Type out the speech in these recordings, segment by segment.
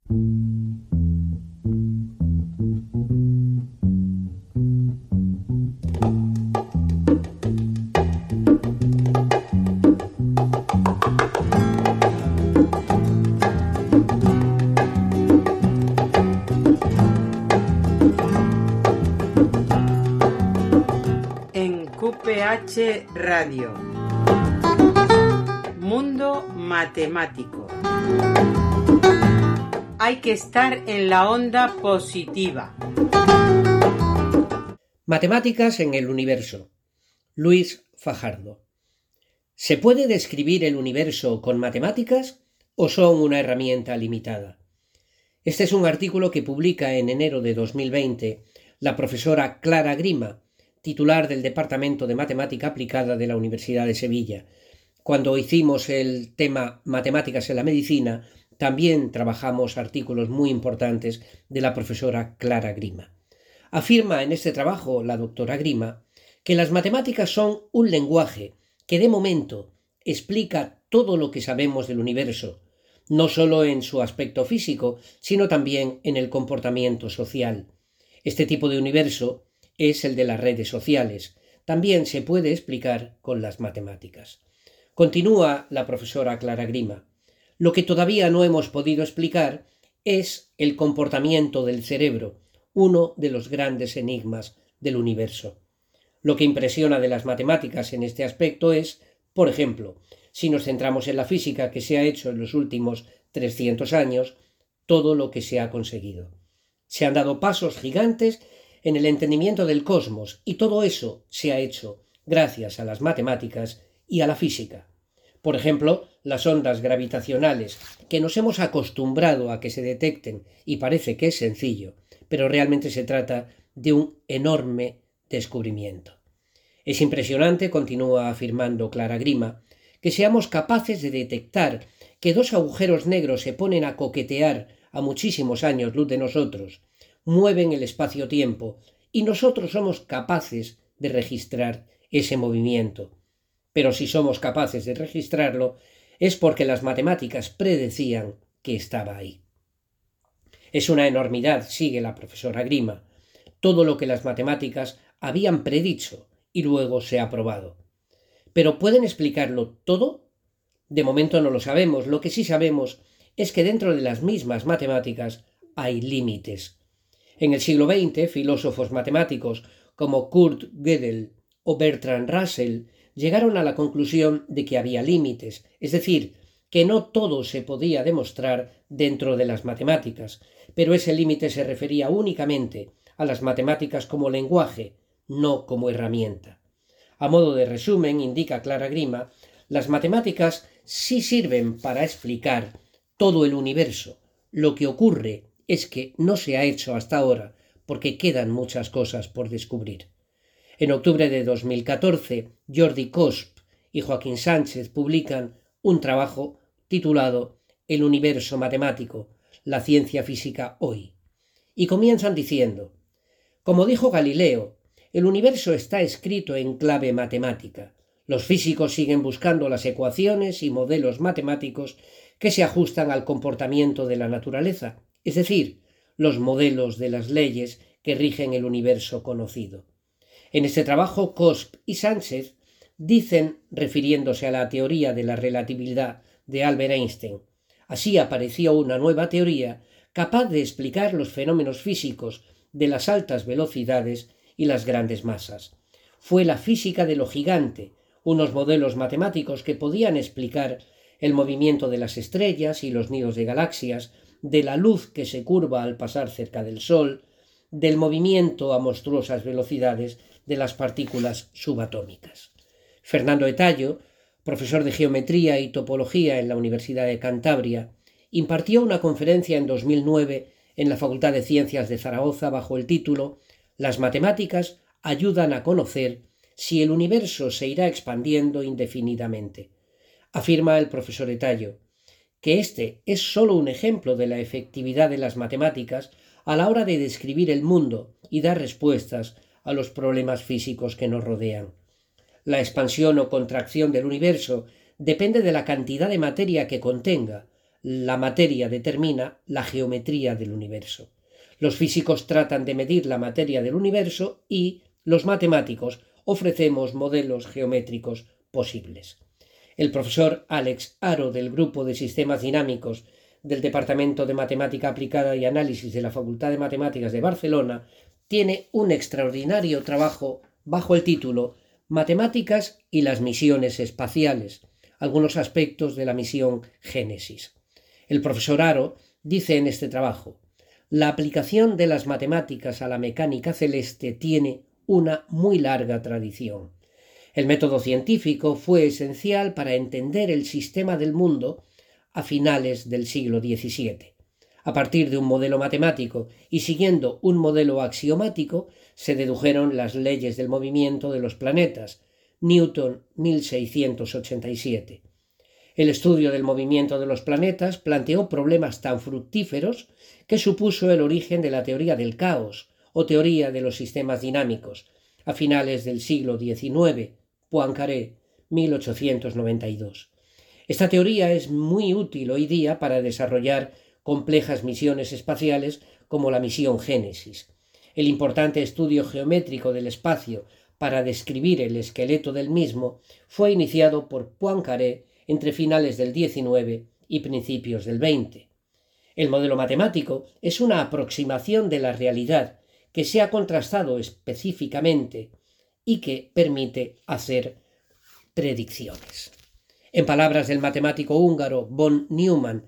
QPH Radio. Mundo matemático. Hay que estar en la onda positiva. Matemáticas en el universo. Luis Fajardo. ¿Se puede describir el universo con matemáticas o son una herramienta limitada? Este es un artículo que publica en enero de 2020 la profesora Clara Grima, titular del Departamento de Matemática Aplicada de la Universidad de Sevilla. Cuando hicimos el tema Matemáticas en la Medicina, también trabajamos artículos muy importantes de la profesora Clara Grima. Afirma en este trabajo la doctora Grima que las matemáticas son un lenguaje que de momento explica todo lo que sabemos del universo, no solo en su aspecto físico, sino también en el comportamiento social. Este tipo de universo es el de las redes sociales. También se puede explicar con las matemáticas. Continúa la profesora Clara Grima. Lo que todavía no hemos podido explicar es el comportamiento del cerebro, uno de los grandes enigmas del universo. Lo que impresiona de las matemáticas en este aspecto es, por ejemplo, si nos centramos en la física que se ha hecho en los últimos 300 años, todo lo que se ha conseguido. Se han dado pasos gigantes en el entendimiento del cosmos, y todo eso se ha hecho gracias a las matemáticas y a la física. Por ejemplo, las ondas gravitacionales, que nos hemos acostumbrado a que se detecten y parece que es sencillo, pero realmente se trata de un enorme descubrimiento. Es impresionante, continúa afirmando Clara Grima, que seamos capaces de detectar que dos agujeros negros se ponen a coquetear a muchísimos años luz de nosotros, mueven el espacio-tiempo y nosotros somos capaces de registrar ese movimiento. Pero si somos capaces de registrarlo es porque las matemáticas predecían que estaba ahí. Es una enormidad, sigue la profesora Grima, todo lo que las matemáticas habían predicho y luego se ha probado. ¿Pero pueden explicarlo todo? De momento no lo sabemos. Lo que sí sabemos es que dentro de las mismas matemáticas hay límites. En el siglo XX, filósofos matemáticos como Kurt Gödel o Bertrand Russell llegaron a la conclusión de que había límites, es decir, que no todo se podía demostrar dentro de las matemáticas, pero ese límite se refería únicamente a las matemáticas como lenguaje, no como herramienta. A modo de resumen, indica Clara Grima, las matemáticas sí sirven para explicar todo el universo. Lo que ocurre es que no se ha hecho hasta ahora porque quedan muchas cosas por descubrir. En octubre de 2014, Jordi Cosp y Joaquín Sánchez publican un trabajo titulado El universo matemático, la ciencia física hoy. Y comienzan diciendo: como dijo Galileo, el universo está escrito en clave matemática. Los físicos siguen buscando las ecuaciones y modelos matemáticos que se ajustan al comportamiento de la naturaleza, es decir, los modelos de las leyes que rigen el universo conocido. En este trabajo, Cosp y Sánchez dicen, refiriéndose a la teoría de la relatividad de Albert Einstein, así apareció una nueva teoría capaz de explicar los fenómenos físicos de las altas velocidades y las grandes masas. Fue la física de lo gigante, unos modelos matemáticos que podían explicar el movimiento de las estrellas y los nidos de galaxias, de la luz que se curva al pasar cerca del Sol, del movimiento a monstruosas velocidades de las partículas subatómicas. Fernando Etallo, profesor de Geometría y Topología en la Universidad de Cantabria, impartió una conferencia en 2009 en la Facultad de Ciencias de Zaragoza bajo el título «Las matemáticas ayudan a conocer si el universo se irá expandiendo indefinidamente». Afirma el profesor Etallo que este es solo un ejemplo de la efectividad de las matemáticas a la hora de describir el mundo y dar respuestas a los problemas físicos que nos rodean. La expansión o contracción del universo depende de la cantidad de materia que contenga, la materia determina la geometría del universo. Los físicos tratan de medir la materia del universo y los matemáticos ofrecemos modelos geométricos posibles. El profesor Alex Haro, del Grupo de Sistemas Dinámicos del Departamento de Matemática Aplicada y Análisis de la Facultad de Matemáticas de Barcelona, tiene un extraordinario trabajo bajo el título Matemáticas y las misiones espaciales, algunos aspectos de la misión Génesis. El profesor Haro dice en este trabajo: la aplicación de las matemáticas a la mecánica celeste tiene una muy larga tradición. El método científico fue esencial para entender el sistema del mundo a finales del siglo XVII. A partir de un modelo matemático y siguiendo un modelo axiomático, se dedujeron las leyes del movimiento de los planetas. Newton, 1687. El estudio del movimiento de los planetas planteó problemas tan fructíferos que supuso el origen de la teoría del caos o teoría de los sistemas dinámicos a finales del siglo XIX, Poincaré, 1892. Esta teoría es muy útil hoy día para desarrollar complejas misiones espaciales como la misión Génesis. El importante estudio geométrico del espacio para describir el esqueleto del mismo fue iniciado por Poincaré entre finales del XIX y principios del XX. El modelo matemático es una aproximación de la realidad que se ha contrastado específicamente y que permite hacer predicciones. En palabras del matemático húngaro von Neumann,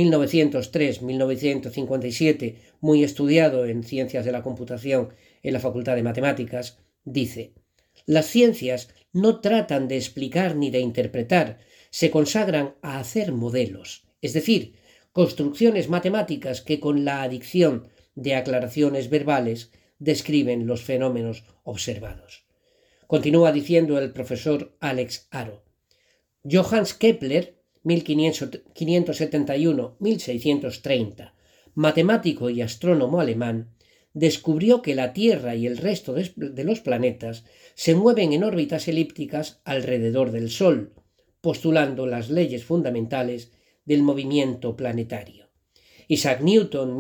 1903-1957, muy estudiado en ciencias de la computación en la Facultad de Matemáticas, dice: las ciencias no tratan de explicar ni de interpretar, se consagran a hacer modelos, es decir, construcciones matemáticas que con la adición de aclaraciones verbales describen los fenómenos observados. Continúa diciendo el profesor Alex Haro: Johannes Kepler, 1571-1630, matemático y astrónomo alemán, descubrió que la Tierra y el resto de los planetas se mueven en órbitas elípticas alrededor del Sol, postulando las leyes fundamentales del movimiento planetario. Isaac Newton,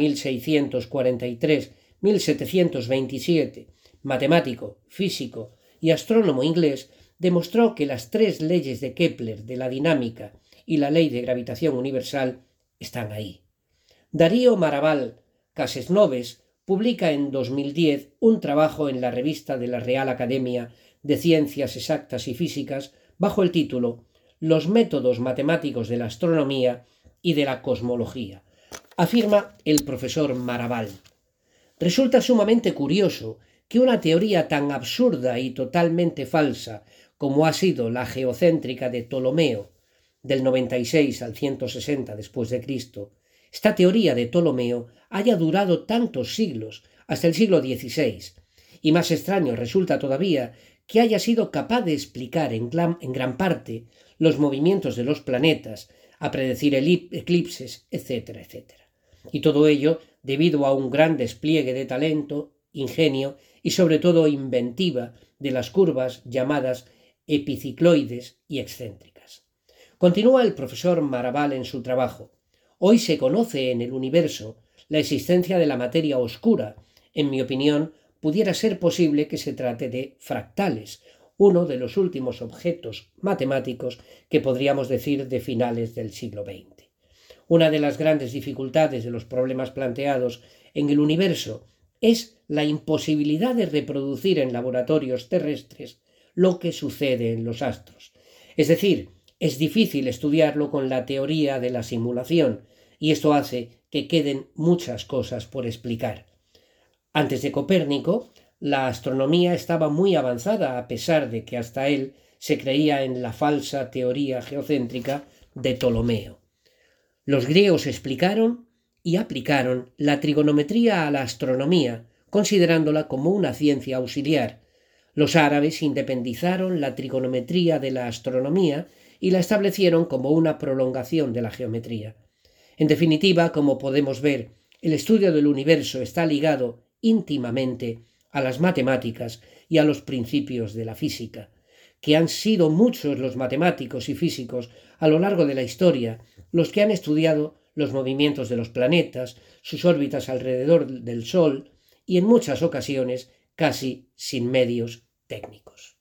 1643-1727, matemático, físico y astrónomo inglés, demostró que las tres leyes de Kepler de la dinámica y la ley de gravitación universal están ahí. Darío Maraval Casesnoves publica en 2010 un trabajo en la revista de la Real Academia de Ciencias Exactas y Físicas bajo el título Los métodos matemáticos de la astronomía y de la cosmología. Afirma el profesor Maraval: resulta sumamente curioso que una teoría tan absurda y totalmente falsa como ha sido la geocéntrica de Ptolomeo, del 96 al 160 después de Cristo, esta teoría de Ptolomeo haya durado tantos siglos, hasta el siglo XVI, y más extraño resulta todavía que haya sido capaz de explicar en gran parte los movimientos de los planetas, a predecir eclipses, etcétera, etcétera. Y todo ello debido a un gran despliegue de talento, ingenio y sobre todo inventiva de las curvas llamadas epicicloides y excéntricas. Continúa el profesor Maraval en su trabajo: hoy se conoce en el universo la existencia de la materia oscura. En mi opinión, pudiera ser posible que se trate de fractales, uno de los últimos objetos matemáticos que podríamos decir de finales del siglo XX. Una de las grandes dificultades de los problemas planteados en el universo es la imposibilidad de reproducir en laboratorios terrestres lo que sucede en los astros. Es decir, es difícil estudiarlo con la teoría de la simulación, y esto hace que queden muchas cosas por explicar. Antes de Copérnico, la astronomía estaba muy avanzada, a pesar de que hasta él se creía en la falsa teoría geocéntrica de Ptolomeo. Los griegos explicaron y aplicaron la trigonometría a la astronomía, considerándola como una ciencia auxiliar. Los árabes independizaron la trigonometría de la astronomía y la establecieron como una prolongación de la geometría. En definitiva, como podemos ver, el estudio del universo está ligado íntimamente a las matemáticas y a los principios de la física, que han sido muchos los matemáticos y físicos a lo largo de la historia los que han estudiado los movimientos de los planetas, sus órbitas alrededor del Sol y en muchas ocasiones casi sin medios técnicos.